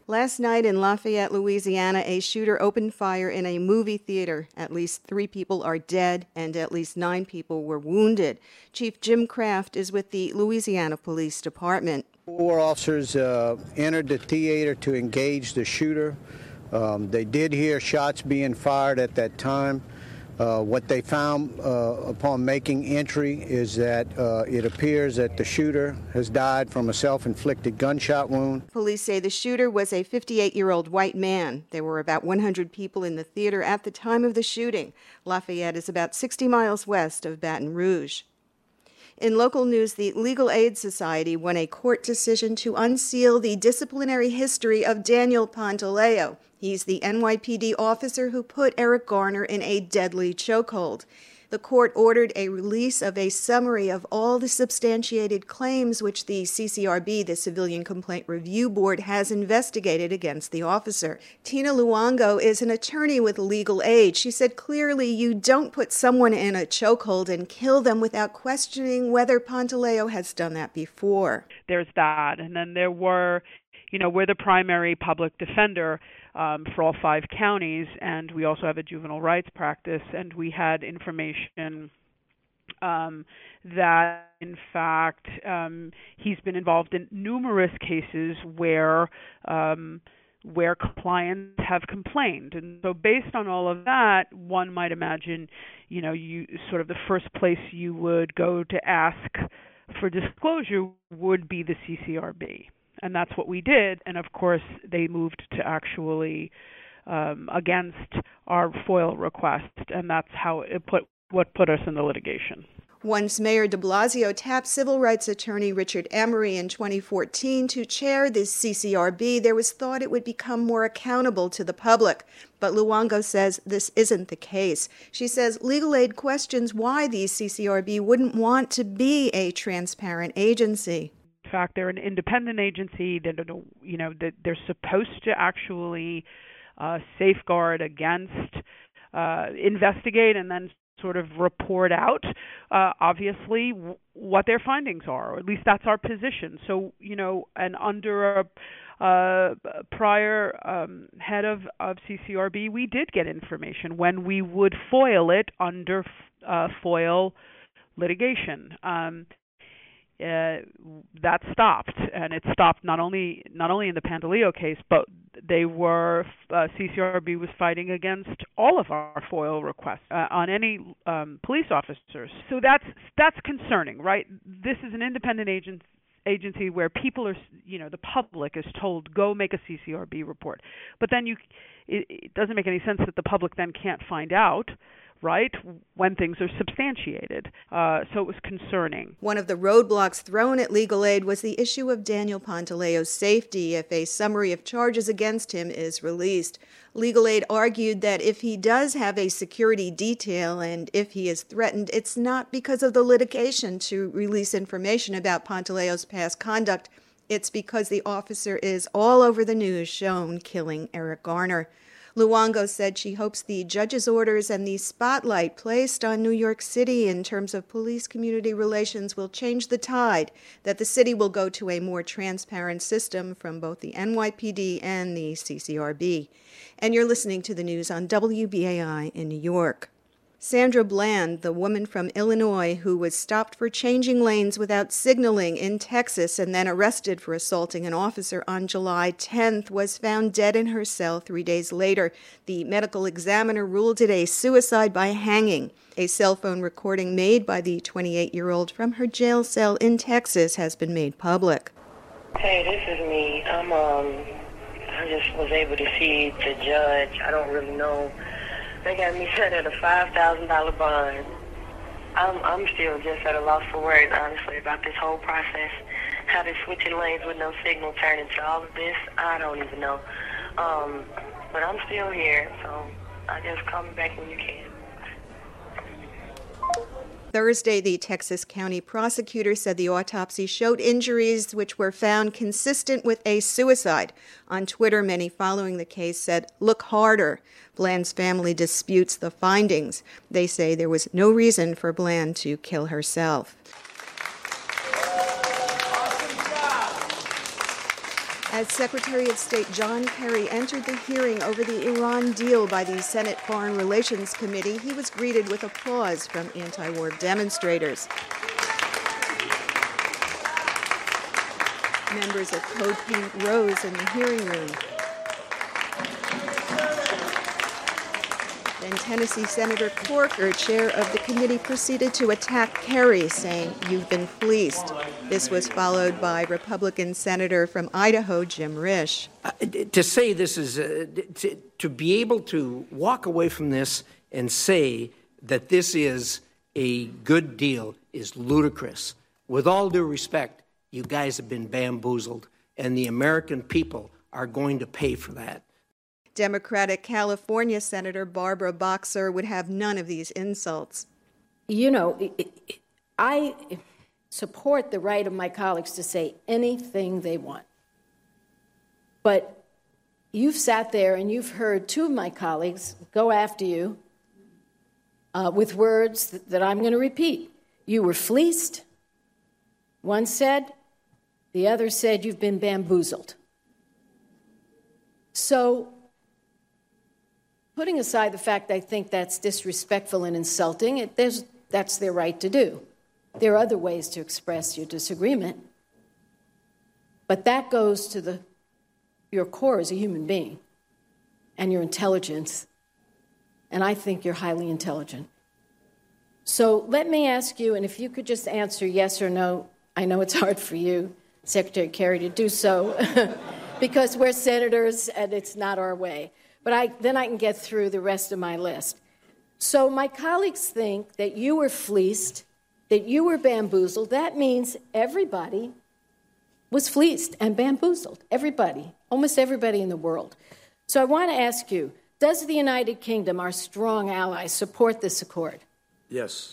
Last night in Lafayette, Louisiana, a shooter opened fire in a movie theater. At least 3 people are dead and at least 9 people were wounded. Chief Jim Kraft is with the Louisiana Police Department. 4 officers entered the theater to engage the shooter. They did hear shots being fired at that time. What they found upon making entry is that it appears that the shooter has died from a self-inflicted gunshot wound. Police say the shooter was a 58-year-old white man. There were about 100 people in the theater at the time of the shooting. Lafayette is about 60 miles west of Baton Rouge. In local news, the Legal Aid Society won a court decision to unseal the disciplinary history of Daniel Pantaleo. He's the NYPD officer who put Eric Garner in a deadly chokehold. The court ordered a release of a summary of all the substantiated claims which the CCRB, the Civilian Complaint Review Board, has investigated against the officer. Tina Luongo is an attorney with Legal Aid. She said, clearly, you don't put someone in a chokehold and kill them without questioning whether Pantaleo has done that before. There's that. And then there were, we're the primary public defender for all 5 counties, and we also have a juvenile rights practice, and we had information that, in fact, he's been involved in numerous cases where clients have complained. And so based on all of that, one might imagine, you sort of the first place you would go to ask for disclosure would be the CCRB. And that's what we did. And, of course, they moved to actually against our FOIL request. And that's how it put us in the litigation. Once Mayor de Blasio tapped civil rights attorney Richard Emery in 2014 to chair the CCRB, there was thought it would become more accountable to the public. But Luongo says this isn't the case. She says Legal Aid questions why the CCRB wouldn't want to be a transparent agency. In fact, they're an independent agency. They're supposed to actually safeguard against, investigate, and then sort of report out, obviously, what their findings are, or at least that's our position. So, and under a prior head of CCRB, we did get information when we would FOIL it under FOIL litigation. That stopped, and it stopped not only in the Pantaleo case, but CCRB was fighting against all of our FOIL requests on any police officers. So that's concerning, right? This is an independent agency where people are, the public is told, go make a CCRB report. But then it doesn't make any sense that the public then can't find out, right, when things are substantiated. So it was concerning. One of the roadblocks thrown at Legal Aid was the issue of Daniel Pantaleo's safety if a summary of charges against him is released. Legal Aid argued that if he does have a security detail and if he is threatened, it's not because of the litigation to release information about Pantaleo's past conduct. It's because the officer is all over the news shown killing Eric Garner. Luongo said she hopes the judge's orders and the spotlight placed on New York City in terms of police-community relations will change the tide, that the city will go to a more transparent system from both the NYPD and the CCRB. And you're listening to the news on WBAI in New York. Sandra Bland, the woman from Illinois who was stopped for changing lanes without signaling in Texas and then arrested for assaulting an officer on July 10th, was found dead in her cell 3 days later. The medical examiner ruled it a suicide by hanging. A cell phone recording made by the 28-year-old from her jail cell in Texas has been made public. Hey, this is me. I just was able to see the judge. I don't really know. They got me set at a $5,000 bond. I'm still just at a loss for words, honestly, about this whole process. How they're switching lanes with no signal, turning to all of this, I don't even know. But I'm still here, so I just call me back when you can. Thursday, the Texas County prosecutor said the autopsy showed injuries which were found consistent with a suicide. On Twitter, many following the case said, "Look harder." Bland's family disputes the findings. They say there was no reason for Bland to kill herself. As Secretary of State John Kerry entered the hearing over the Iran deal by the Senate Foreign Relations Committee, he was greeted with applause from anti-war demonstrators. Members of Code Pink rose in the hearing room. Then Tennessee Senator Corker, chair of the committee, proceeded to attack Kerry, saying, "You've been fleeced." This was followed by Republican Senator from Idaho, Jim Risch. To say this is, to be able to walk away from this and say that this is a good deal is ludicrous. With all due respect, you guys have been bamboozled, and the American people are going to pay for that. Democratic California Senator Barbara Boxer would have none of these insults. You know, I support the right of my colleagues to say anything they want. But you've sat there and you've heard two of my colleagues go after you with words that I'm going to repeat. You were fleeced, one said. The other said you've been bamboozled. So, putting aside the fact I think that's disrespectful and insulting, that's their right to do. There are other ways to express your disagreement. But that goes to your core as a human being and your intelligence. And I think you're highly intelligent. So let me ask you, and if you could just answer yes or no. I know it's hard for you, Secretary Kerry, to do so because we're senators and it's not our way. But then I can get through the rest of my list. So my colleagues think that you were fleeced, that you were bamboozled. That means everybody was fleeced and bamboozled. Everybody, almost everybody in the world. So I want to ask you, does the United Kingdom, our strong ally, support this accord? Yes.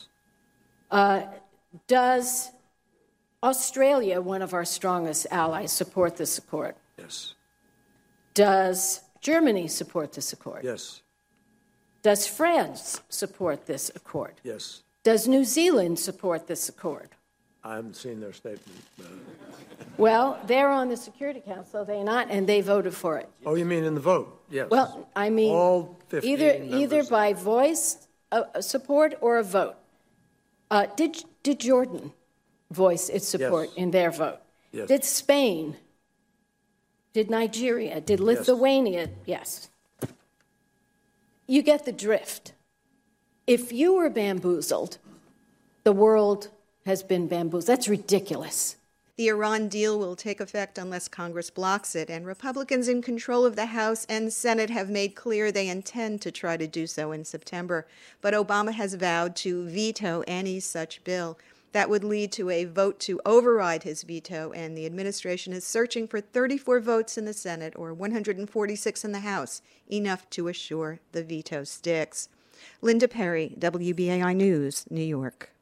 Does Australia, one of our strongest allies, support this accord? Yes. Does Germany support this accord? Yes. Does France support this accord? Yes. Does New Zealand support this accord? I haven't seen their statement. Well, they're on the Security Council, they not, and they voted for it. Oh, you mean in the vote? Yes. Well, I mean, all 15 either by voice support or a vote. Did Jordan voice its support in their vote? Yes. Did Spain? Did Nigeria? Did Lithuania? Yes. You get the drift. If you were bamboozled, the world has been bamboozled. That's ridiculous. The Iran deal will take effect unless Congress blocks it, and Republicans in control of the House and Senate have made clear they intend to try to do so in September. But Obama has vowed to veto any such bill. That would lead to a vote to override his veto, and the administration is searching for 34 votes in the Senate or 146 in the House, enough to assure the veto sticks. Linda Perry, WBAI News, New York.